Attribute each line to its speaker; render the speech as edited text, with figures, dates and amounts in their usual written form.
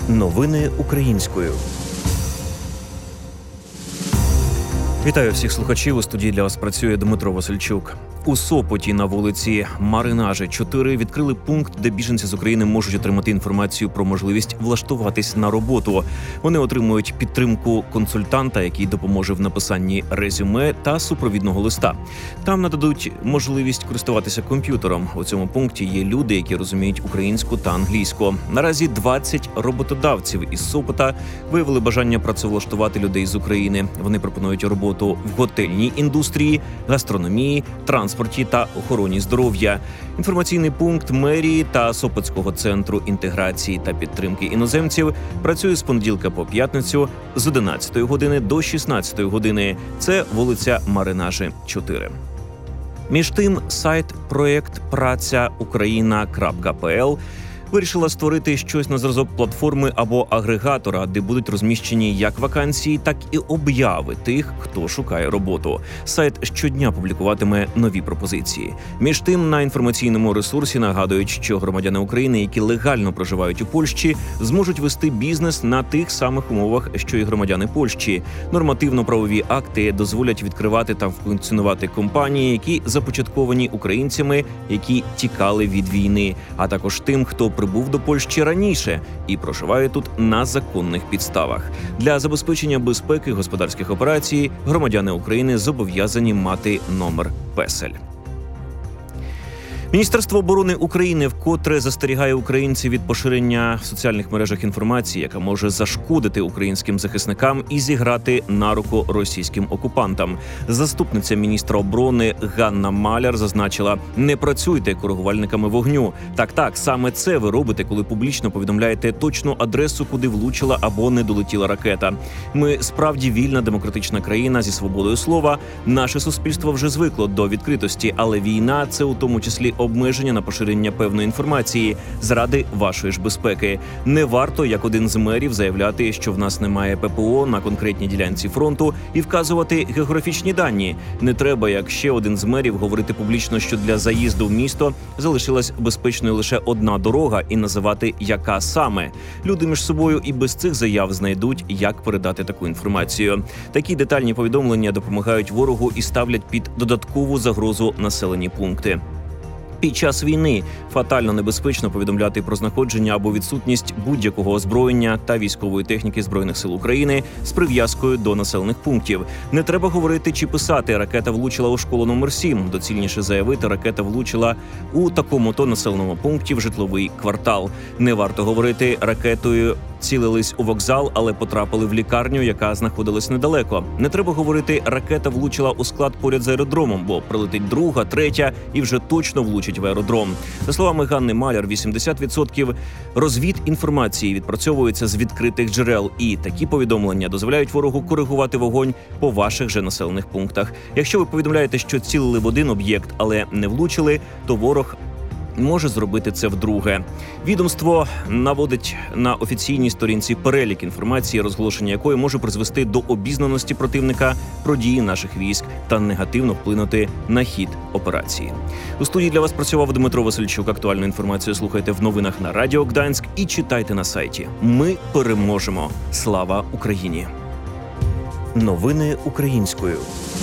Speaker 1: Новини українською. Вітаю всіх слухачів. У студії для вас працює Дмитро Васильчук. У Сопоті на вулиці Маринажі 4 відкрили пункт, де біженці з України можуть отримати інформацію про можливість влаштуватись на роботу. Вони отримують підтримку консультанта, який допоможе в написанні резюме та супровідного листа. Там нададуть можливість користуватися комп'ютером. У цьому пункті є люди, які розуміють українську та англійську. Наразі 20 роботодавців із Сопота виявили бажання працевлаштувати людей з України. Вони пропонують роботу в готельній індустрії, гастрономії, транспорті та охороні здоров'я. Інформаційний пункт мерії та Сопотського центру інтеграції та підтримки іноземців працює з понеділка по п'ятницю з 11 години до 16 години. Це вулиця Маринажі, 4. Між тим, сайт проект pracya.ukraina.pl вирішила створити щось на зразок платформи або агрегатора, де будуть розміщені як вакансії, так і обяви тих, хто шукає роботу. Сайт щодня публікуватиме нові пропозиції. Між тим, на інформаційному ресурсі нагадують, що громадяни України, які легально проживають у Польщі, зможуть вести бізнес на тих самих умовах, що і громадяни Польщі. Нормативно-правові акти дозволять відкривати та функціонувати компанії, які започатковані українцями, які тікали від війни, а також тим, хто прибув до Польщі раніше і проживає тут на законних підставах. Для забезпечення безпеки господарських операцій громадяни України зобов'язані мати номер песель. Міністерство оборони України вкотре застерігає українців від поширення в соціальних мережах інформації, яка може зашкодити українським захисникам і зіграти на руку російським окупантам. Заступниця міністра оборони Ганна Маляр зазначила: «Не працюйте коригувальниками вогню. Так, саме це ви робите, коли публічно повідомляєте точну адресу, куди влучила або не долетіла ракета. Ми справді вільна демократична країна зі свободою слова. Наше суспільство вже звикло до відкритості, але війна – це у тому числі обмеження на поширення певної інформації заради вашої ж безпеки. Не варто, як один з мерів, заявляти, що в нас немає ППО на конкретній ділянці фронту і вказувати географічні дані. Не треба, як ще один з мерів, говорити публічно, що для заїзду в місто залишилась безпечною лише одна дорога і називати, яка саме. Люди між собою і без цих заяв знайдуть, як передати таку інформацію. Такі детальні повідомлення допомагають ворогу і ставлять під додаткову загрозу населені пункти. Під час війни фатально небезпечно повідомляти про знаходження або відсутність будь-якого озброєння та військової техніки Збройних сил України з прив'язкою до населених пунктів. Не треба говорити чи писати «ракета влучила у школу номер 7». Доцільніше заявити «ракета влучила у такому-то населеному пункті в житловий квартал». Не варто говорити «ракетою цілились у вокзал, але потрапили в лікарню, яка знаходилась недалеко». Не треба говорити «ракета влучила у склад поряд з аеродромом», бо прилетить друга, третя і вже точно влучить в аеродром. За словами Ганни Маляр, 80% розвід інформації відпрацьовується з відкритих джерел, і такі повідомлення дозволяють ворогу коригувати вогонь по ваших же населених пунктах. Якщо ви повідомляєте, що цілили в один об'єкт, але не влучили, то ворог може зробити це вдруге. Відомство наводить на офіційній сторінці перелік інформації, розголошення якої може призвести до обізнаності противника про дії наших військ та негативно вплинути на хід операції. У студії для вас працював Дмитро Васильчук. Актуальну інформацію слухайте в новинах на Радіо Гданськ і читайте на сайті. Ми переможемо! Слава Україні! Новини українською.